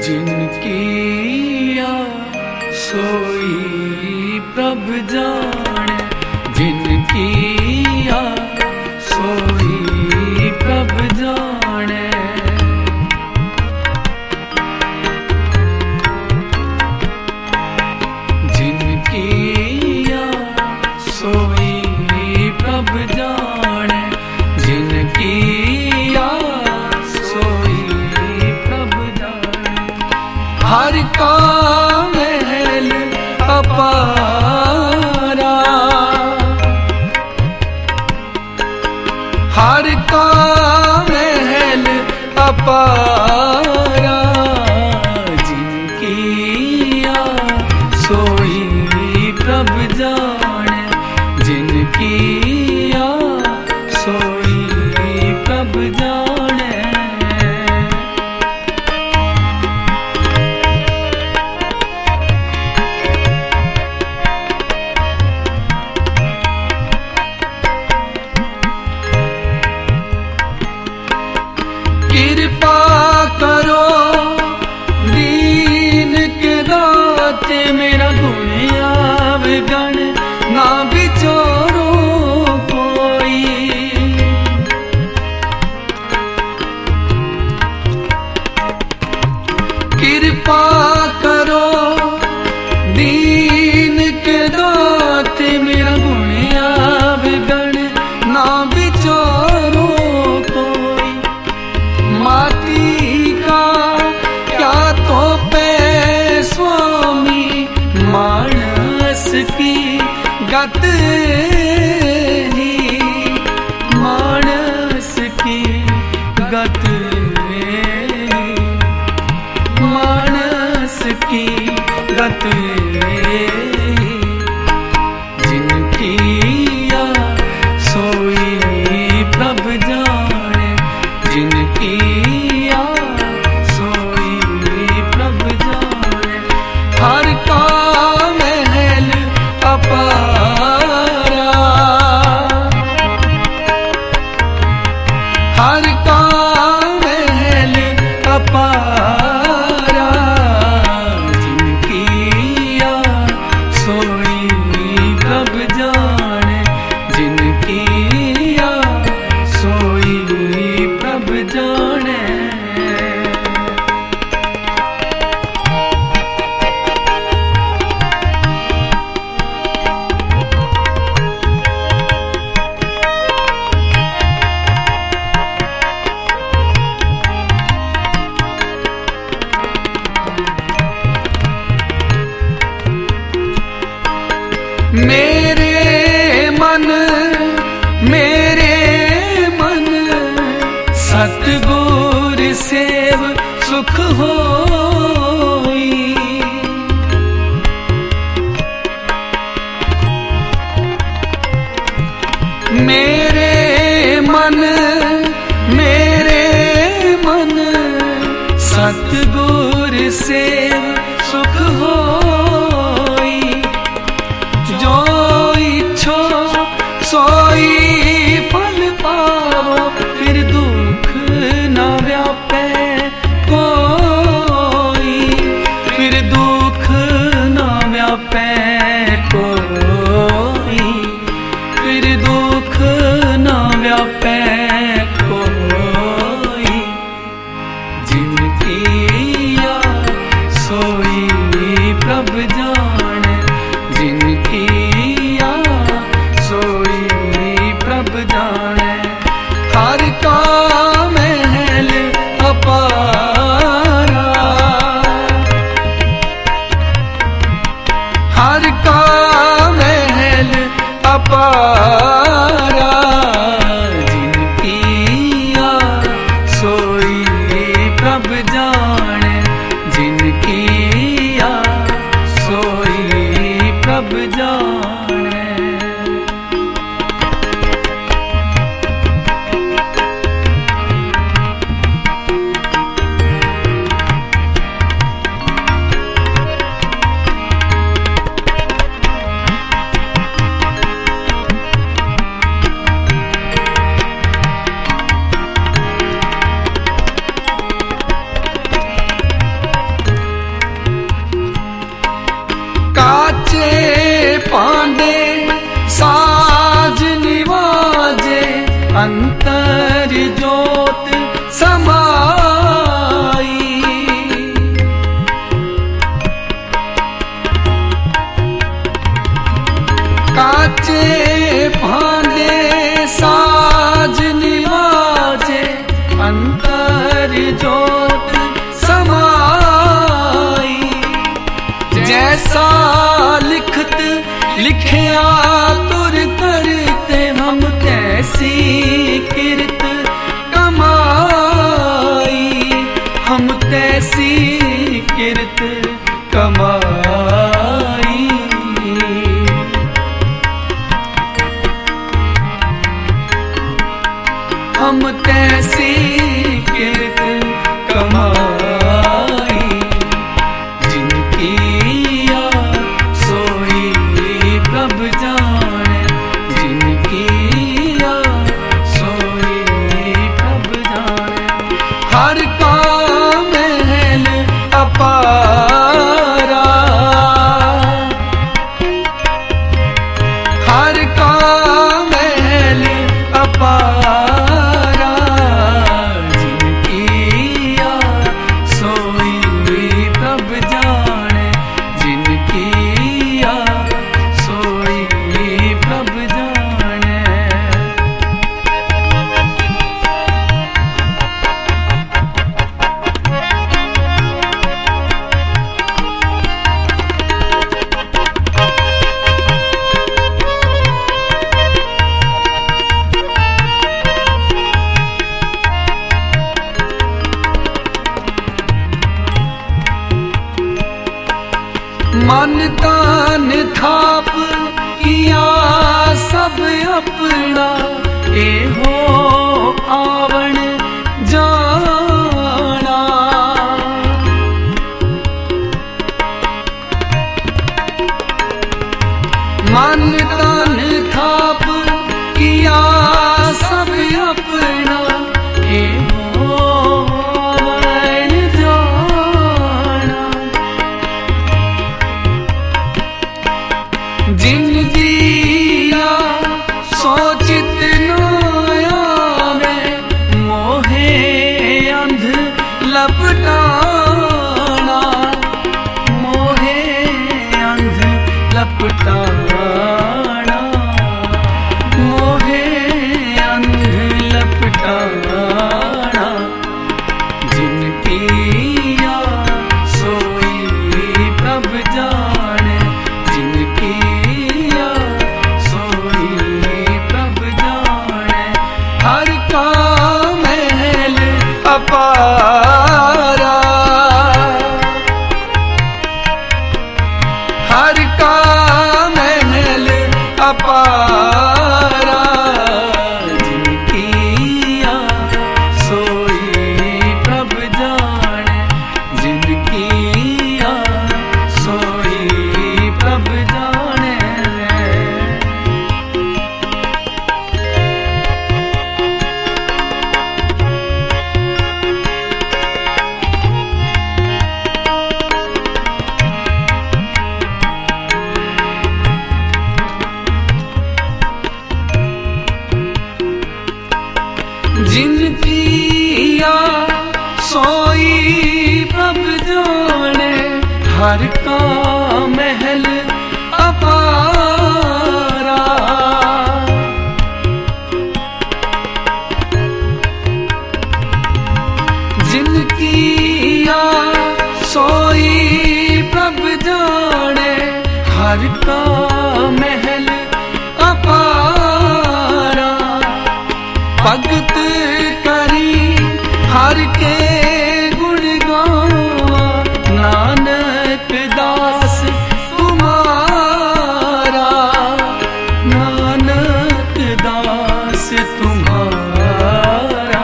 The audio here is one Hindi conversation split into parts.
जिनकी सोई प्रभ जाने, जिनकी सोई प्रभ जाने। जिनकी सोई प्रभ जाने, जिनकी सोई प्रभ जाने। हर का महल अपारा, हर का महल अपारा। जिनकी सोई प्रभ जाने, जिनकी सोई प्रभ जाने। कृपा करो दीन के दाते, मेरा गुण अवगण ना बिचोरो कोई। कृपा करो दीन के दाते, मेरा गुण अवगण ना बिचोरो कोई। माटी का क्या तो पे स्वामी, मानस की गत ही, मानस की गत ही, मानस की गत ही। जिनकी सोई प्रभ जाने, जिनकी सोई प्रभ जाने। हर का महल अपारा, हर का महल अपारा। जिनकी सोई प्रभ जाने, जिनकी सोई प्रभ जाने। मेरे मन, मेरे मन सतगुर सेव सुख होई। मेरे मन, मेरे मन सतगुर सेव सुख होई। जो इच्छो सोई फल पावो, फिर दुख न व्यापे कोई, फिर दुख न व्यापे कोई, फिर दुख न व्यापे कोई। जिनकी सोई प्रभ जाने, जिनकी सोई प्रभ जाने। हर का महल अपारा, हर का महल अपारा। जिनकी सोई प्रभ जाने, जिनकी सोई प्रभ जाने। अंबर जोत समाई। जैसा लिखत लिखया तुर करते हम तैसी किरत कमाई। हम तैसी किरत कमाई। हम तैसी किरत कमाई। जिनकी या सोई प्रभ जाने। जिनकी या सोई प्रभ जाने। हर का महल अपारा। हर का महल अपारा। मन तान थाप किया सब अपना। ए हो आवण जाना। मन तान थाप किया सब अपना। ए हो आवण जाना। जिन दिया सोचित नया में मोहे अंध लपटाना। मोहे अंध लपटाना। मोहे अंध लपटाना। जिनकी या सोई प्रभ जाने। जिनकी हर का महल अपारा। हर का महल अपारा। जिनकी या सोई प्रभ जाने। जिनकी या सोई प्रभ जाने। जिनकी या सोई प्रभ जाने। हर का महल अपारा। जिनकी या सोई प्रभ जाने। हर का महल अपारा। भगत करी हर के गुण गावा। नानक दास तुम्हारा। नानक दास तुम्हारा।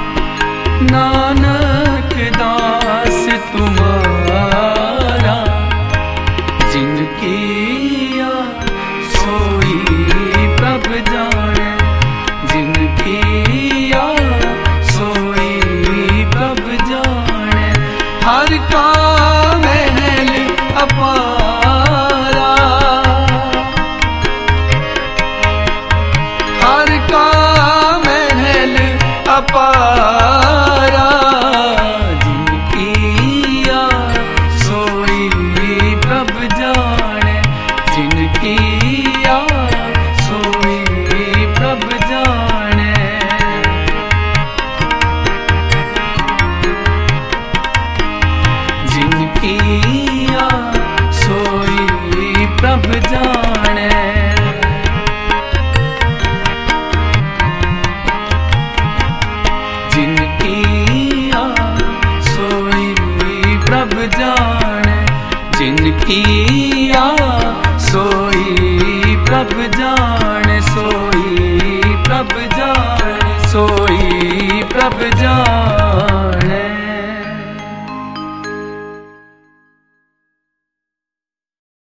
नानक दास तुम्हारा। जिनकी या सोई प्रभ जाने। जिनकी या सोई प्रभ जाने। हर का महल अपारा। हर का महल अपारा। जिनकी या सोई प्रभ जाने। जिनकी या सोई प्रभ जाने। किया सोई प्रभ